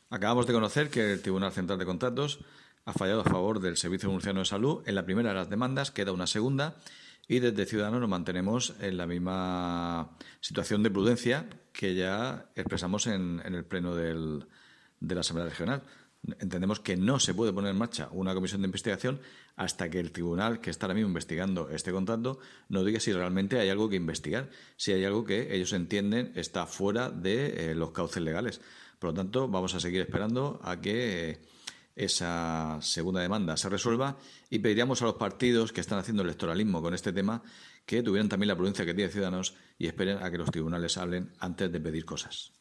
Acabamos de conocer que el Tribunal Central de Contratos ha fallado a favor del Servicio Murciano de Salud en la primera de las demandas, queda una segunda, y desde Ciudadanos nos mantenemos en la misma situación de prudencia que ya expresamos en el Pleno de la Asamblea Regional. Entendemos que no se puede poner en marcha una comisión de investigación hasta que el tribunal que está ahora mismo investigando este contrato nos diga si realmente hay algo que investigar, si hay algo que ellos entienden está fuera de los cauces legales. Por lo tanto, vamos a seguir esperando a que esa segunda demanda se resuelva y pediríamos a los partidos que están haciendo electoralismo con este tema que tuvieran también la prudencia que tiene Ciudadanos y esperen a que los tribunales hablen antes de pedir cosas.